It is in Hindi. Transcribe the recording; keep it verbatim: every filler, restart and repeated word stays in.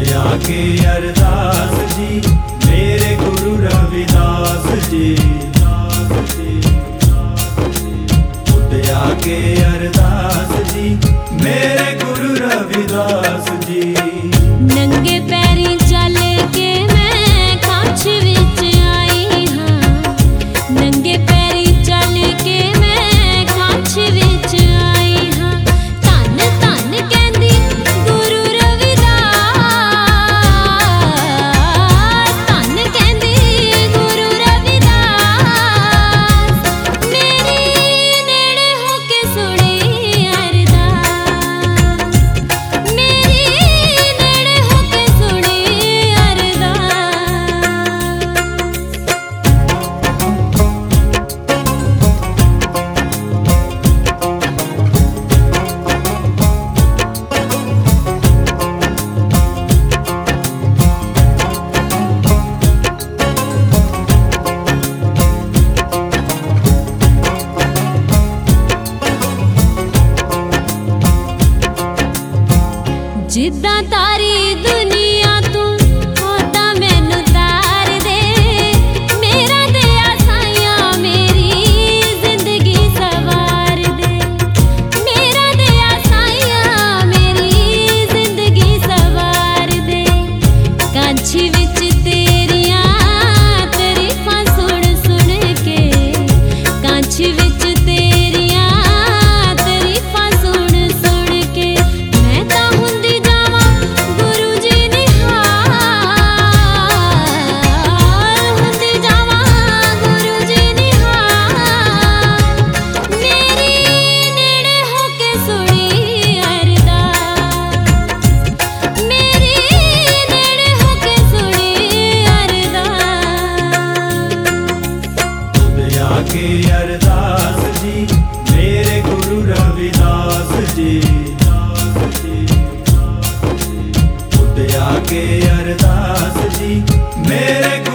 आके अरदास जी मेरे गुरु रविदास जी। खुद आके अरदास जी मेरे गुरु रविदास जी। नंगे पैरी चल के मैं काछ विच आई हाँ, नंगे पैरी चल के मैं काछ विच आई हाँ। धन धन कहंदी गुरु रविदास, धन कहंदी गुरु रविदास। मेरी नेड़े होके सुनी अरदास, मेरी नेड़े होके सुनी अरदास। जिद्दां तारी दुनिया तू ओदा मैनू तार दे, मेरा दिया साइया मेरी जिंदगी सवार दे। मेरा दिया साइया मेरी जिंदगी सवार दे। कांछी विच तेरियां तरीफां सुन सुन के, कांछी विच तेरियां तरीफां सुन सुन के मैं तां हुंदी जावां गुरु जी निहाल, हुंदी जावां गुरु जी निहाल। मेरी नेड़े होके सुनी अरदास, मेरी नेड़े होके सुनी अरदास। खुद आके अरदास जी मेरे गुरु रविदास जी। खुद आके अरदास जी मेरे